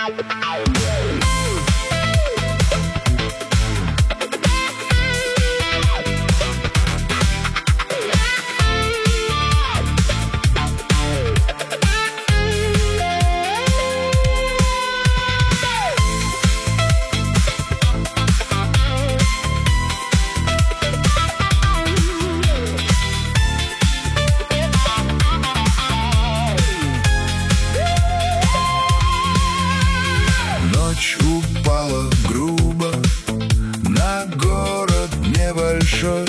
Ночь упала грубо на город небольшой.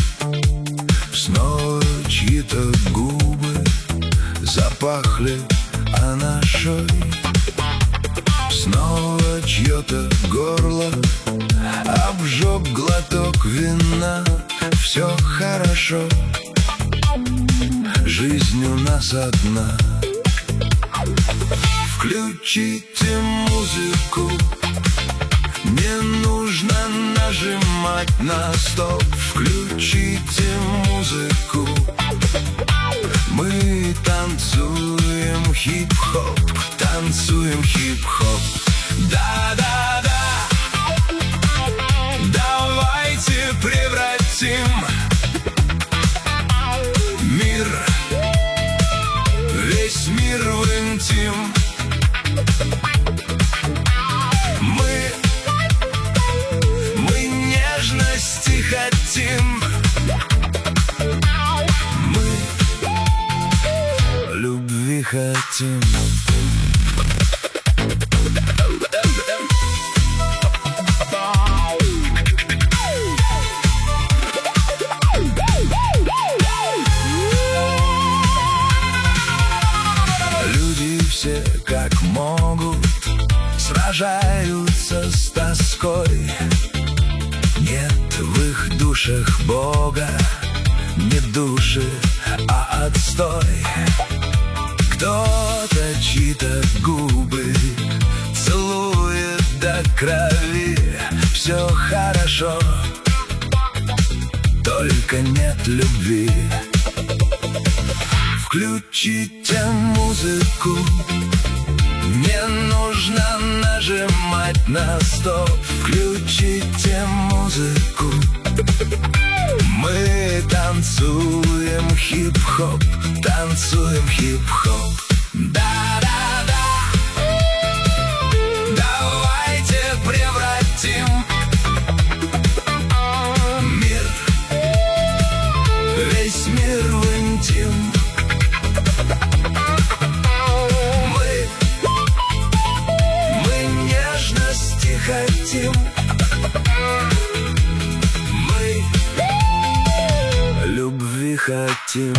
Снова чьи-то губы запахли анашой. Снова чье-то горло обжег глоток вина. Все хорошо, жизнь у нас одна. Включите музыку, не нужно нажимать на стоп. Включите музыку, мы танцуем хип-хоп, танцуем хип-хоп. Да-да-да, давайте превратим мир, весь мир в интим. Мы нежности хотим, мы любви хотим. Люди все как могут сражаются с тоской. Нет в их душах Бога, не души, а отстой. Кто-то чьи-то губы целует до крови. Все хорошо, только нет любви. Включите музыку, не нужно нажимать на стоп. Включите музыку, мы танцуем хип-хоп, танцуем хип-хоп. Да-да-да, давайте превратим мир, весь мир в интим. Хотим, мы любви хотим.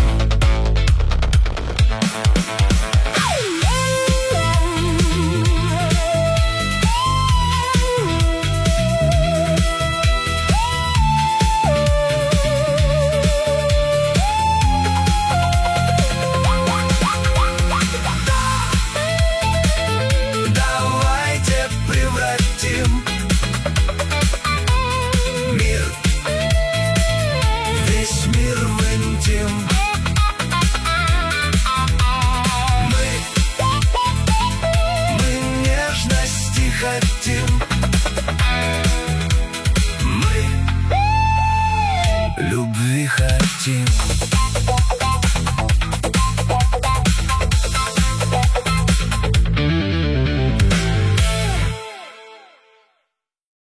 Мы нежности хотим.